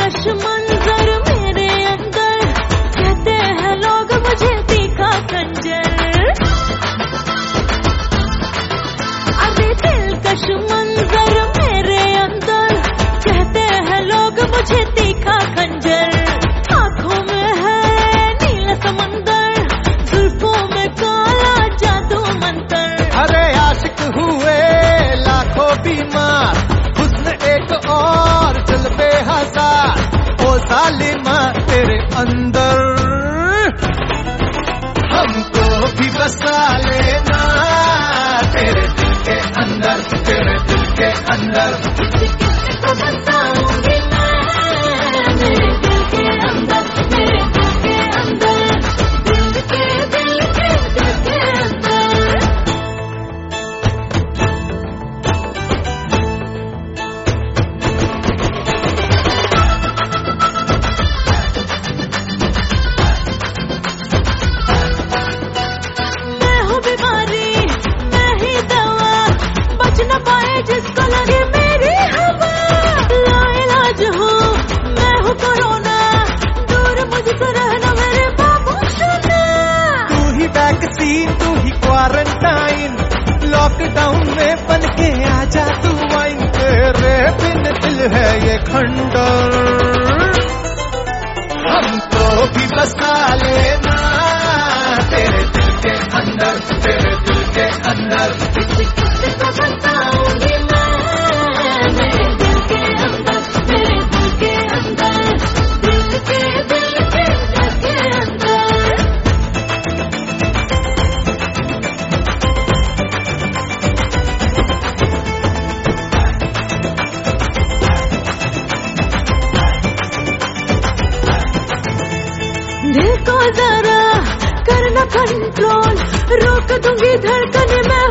दिलकश मंजर मेरे अंदर, कहते हैं लोग मुझे तीखा खंजर। अरे दिलकश मंजर मेरे अंदर, कहते हैं लोग मुझे तीखा खंजर। आंखों में है नीला समंदर, जुल्फों में काला जादू मंतर। अरे आशिक हुए लाखों बीमार, हुस्न एक और जलवे हजार। ओ जालिमा तेरे अंदर हमको भी बसा लेना, तेरे दिल के अंदर, तेरे दिल के अंदर। किसको बताऊंगी मैं, मेरे दिल के अंदर, मेरे दिल के अंदर, दिल के दिल के दिल के अंदर। मैं हूँ बीमारी, मैं ही दवा, बच न पाए जिसको लगे मेरी हवा। लाइलाज हूँ मैं हूँ कोरोना, दूर मुझसे रहना मेरे बाबू सोना। तू ही वैक्सीन, तू ही क्वारंटाइन, लॉकडाउन में बन के आजा तू वाइन। तेरे बिन दिल है ये खंडर, हमको भी बसा लेना, तेरे दिल के अंदर, तेरे दिल के अंदर। किसको बताऊंगी मैं, मेरे दिल के अंदर, मेरे दिल के अंदर, दिल के दिल के दिल के अंदर। दिल को जरा करना कंट्रोल, रोक दूंगी धड़कन में